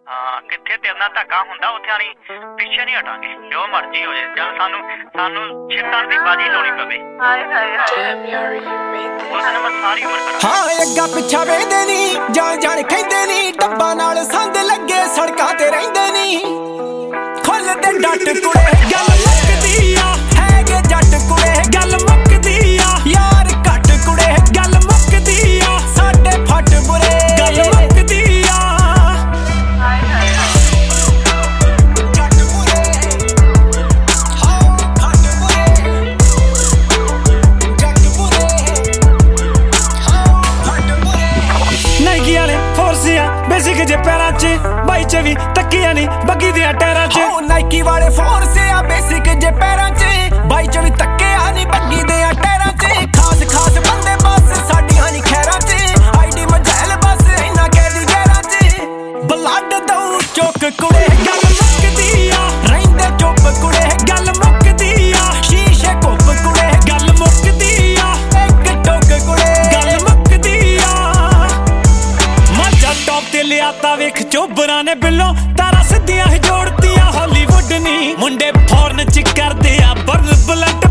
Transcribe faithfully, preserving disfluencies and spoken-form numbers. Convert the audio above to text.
ਹਾਂ ਕਿੱਥੇ ਤੇਰੇ ਨਾਲ ਧੱਕਾ ਹੁੰਦਾ ਉੱਥੇ ਆਣੀ ਪਿੱਛੇ ਨਹੀਂ ਹਟਾਂਗੇ ਜੋ ਮਰਜ਼ੀ ਹੋ ਜਾਏ ਜਾਂ ਸਾਨੂੰ ਸਾਨੂੰ ਛਿੱਟਣ ਦੀ ਬਾਜੀ ਲਾਉਣੀ ਪਵੇ ਹਾਏ ਹਾਏ ਉਹਨਾਂ ਮੈਂ ਸਾਰੀ ਉਮਰ ਕਰਾਂ ਹਾਂ ਅੱਗਾ ਪਿੱਛਾ ਵੇਂਦੇ ਨਹੀਂ ਜਾਣ ਜਾਣ ਕਹਿੰਦੇ ਨਹੀਂ ਡੱਬਾ ਨਾਲ ਸੰਦ ਲੱਗੇ ਸੜਕਾਂ ਤੇ ਰਹਿੰਦੇ ਨਹੀਂ ਖੁੱਲਦੇ ਡੱਟ ਕੁੜੇ ਗੱਲ ਮੁੱਕਦੀ ਆ ਹੈਗੇ ਜੱਟ ਕੁੜੇ ਗੱਲ ਮੁੱਕਦੀ ਆ ਯਾਰ ਘੱਟ ਕੁੜੇ ਗੱਲ ਮੁੱਕਦੀ ਆ ਸਾਡੇ ਫੱਟ ਬੁਰੇ ਗੱਲ ਮੁੱਕਦੀ ਆ ਹਾਏ ਹਾਏ ਜੱਟ ਬੁਰੇ ਹਾਂ ਫੱਟ ਬੁਰੇ ਜੱਟ ਬੁਰੇ ਹਾਂ ਫੱਟ ਬੁਰੇ ਨਾਈਕੀ ਵਾਲੇ ਫੋਰਸਿਆ ਬੇਸਿਕ ਜੇ ਪੈਰਾਂ 'ਚ ਬਾਈ ਚ ਵੀ ਤੱਕੀਆਂ ਨਹੀਂ ਬੱਗੀ ਦੀਆਂ ਟਾਇਰਾਂ 'ਚ ਓ ਨਾਈਕੀ ਵਾਲੇ ਫੋਰਸਿਆ ਬੇਸਿਕ ਜੇ ਪੈਰਾਂ 'ਚ ਬਾਈ ਚ ਵੀ ਤੱਕਿਆ ਨਹੀਂ ਬੱਗੀ ਦੀਆਂ ਟਾਇਰਾਂ 'ਚ ਖਾਸ ਖਾਸ ਬੰਦੇ ਬਸ ਸਾਡੀਆਂ ਨਹੀਂ ਖੈਰਾਂ 'ਚ ਆਈਡੀ ਮਜੈਲ ਬਸ ਇੰਨਾ ਕਹਿਦੀ ਗੈਰਾਂ 'ਚ ਬਲੱਡ ਦਊ ਚੁੱਕ ਕੁੜੇ ਗੱਲ ਮੁੱਕਦੀ ਆ ਰਹਿੰਦੇ ਚੁੱਪ ਕੁੜੇ ਗੱਲ ਮੁੱਕਦੀ ਆ ਸ਼ੀਸ਼ੇ ਕੁੱਪ ਕੁੜੇ ਗੱਲ ਮੁੱਕਦੀ ਆ ਇੱਕ ਟੁੱਕ ਕੁੜੇ ਗੱਲ ਮੁੱਕਦੀ ਆ ਮੱਝਾਂ ਟੌਪ ਤੇ ਲਿਆਤਾ ਵੇਖ ਚੋਬਰਾਂ ਨੇ ਬਿੱਲੋਂ ਤਾਰਾ ਸਿੱਧੀਆਂ ਹੀ ਜੋੜਤੀਆਂ ਹਾਲੀਵੁੱਡ ਨੀ ਮੁੰਡੇ ਫੌਰਨ ਚ ਕਰਦੇ ਆ ਬਰਨ ਬਲੱਡ